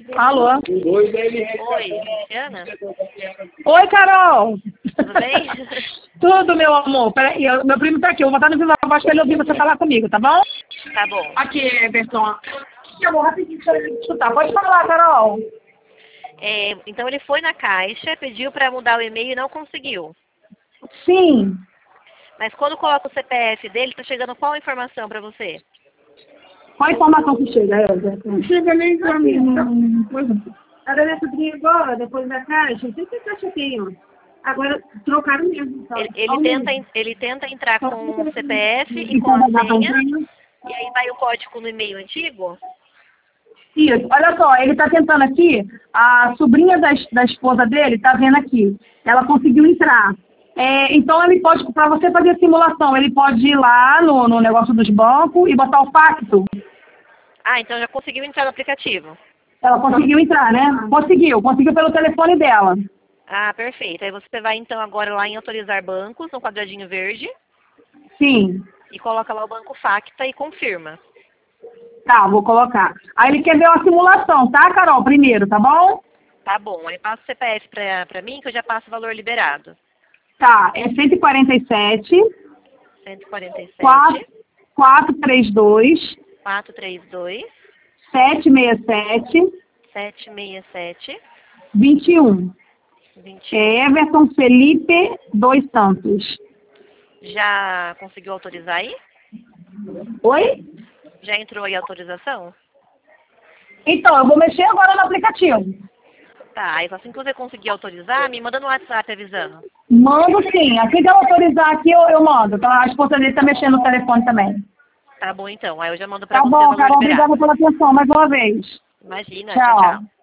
Alô? Oi, Cristiana? Oi, Carol! Tudo bem? Tudo, meu amor. Peraí, meu primo tá aqui. Eu vou botar no viva voz pra ele ouvir você falar comigo, tá bom? Tá bom. Aqui, Everton. Eu vou rapidinho pra ele escutar. Pode falar, Carol. Então ele foi na Caixa, pediu para mudar o e-mail e não conseguiu. Sim. Mas quando coloca o CPF dele, tá chegando qual informação para você? Qual a informação que chega, Everton? Não chega nem pra mim. A da minha sobrinha agora, depois da Caixa, não sei se você acha que agora trocaram mesmo. Tá? Ele tenta entrar com o CPF e com a senha, e aí vai o código no e-mail antigo? Isso, olha só, ele está tentando aqui, a sobrinha da esposa dele está vendo aqui, ela conseguiu entrar. Então ele pode, para você fazer a simulação, ele pode ir lá no negócio dos bancos e botar o pacto. Ah, então já conseguiu entrar no aplicativo. Ela conseguiu entrar, né? Conseguiu pelo telefone dela. Ah, perfeito. Aí você vai então agora lá em autorizar bancos, no quadradinho verde. Sim. E coloca lá o banco Facta e confirma. Tá, vou colocar. Aí ele quer ver uma simulação, tá, Carol? Primeiro, tá bom? Tá bom. Aí passa o CPF pra mim que eu já passo o valor liberado. Tá, é 147 147 432 432 767 767 21. 21. Everton Felipe dos Santos. Já conseguiu autorizar aí? Oi? Já entrou aí a autorização? Então, eu vou mexer agora no aplicativo. Tá, aí assim que você conseguir autorizar, me manda no WhatsApp avisando. Mando sim. Assim que eu autorizar aqui, eu mando. Então, a esposa dele tá mexendo no telefone também. Tá bom então, aí eu já mando pra Tá você o bom, valor Carol. liberado. Obrigada pela atenção mais uma vez. Imagina, tchau, Tchau. tchau.